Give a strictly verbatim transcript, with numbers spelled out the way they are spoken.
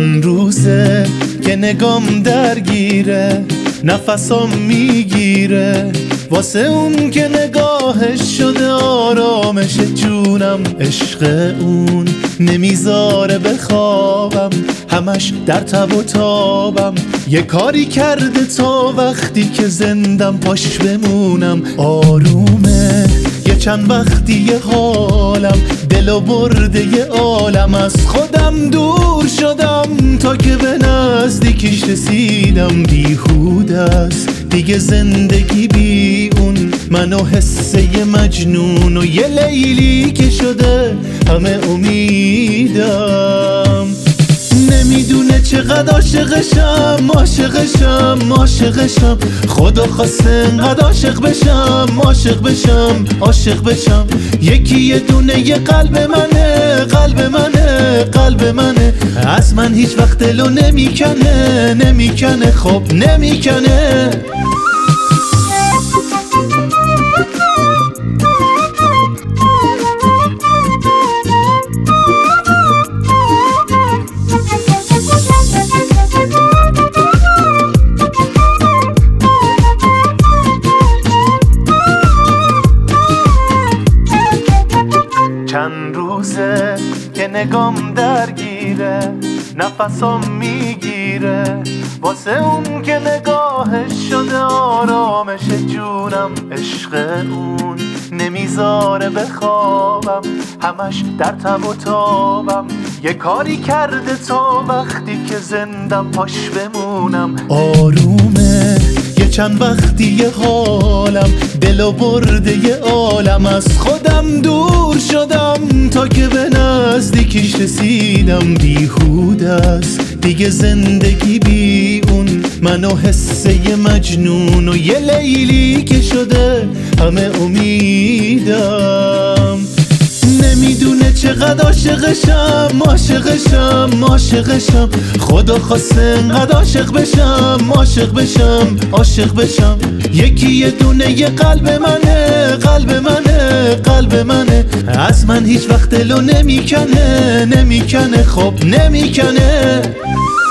چند روزه که نگام درگیره، نفسام میگیره واسه اون که نگاهش شده آرامش جونم. عشق اون نمیذاره بخوابم، همش در تب و تابم. یه کاری کرده تا وقتی که زندم پاش بمونم. آرومه یه چند وقتی یه حالم، دلو برده یه عالم. از خودم دور شدم تا که به نزدیکیش رسیدم. بیهوده است دیگه زندگی بی اون، منو حسه یه مجنون و یه لیلی که شده همه امیدم. نمیدونه چقدر عاشقشم، عاشقشم، عاشقشم. خدا خواسته انقدر عاشق بشم، عاشق بشم، عاشق بشم. یکی یه دونه یه قلب منه، قلب منه، قلب منه. از من هیچ وقت دلو نمیکنه، نمیکنه، خب نمیکنه. چند روزه که نگام درگیره، نفسام میگیره واسه اون که نگاهش شده آرامش جونم. عشق اون نمیذاره بخوابم، همش در تب و تابم. یه کاری کرده تا وقتی که زندم پاش بمونم. آرومه یه چند وقتی یه حالم، دلو برده یه عالم. از خودم دور شدم تا که به نزدیکیش رسیدم. بیهوده است دیگه زندگی بی اون، منو حسه یه مجنون و یه لیلی که شده همه امیدم. نمیدونه چقدر عاشقشم، عاشقشم، عاشقشم. خدا خواسته انقدر عاشق بشم، عاشق بشم، عاشق بشم. یکی یه دونه یه قلب منه، قلب منه، قلب منه. از من هیچ وقت دلو نمیکنه، نمیکنه، خب نمیکنه.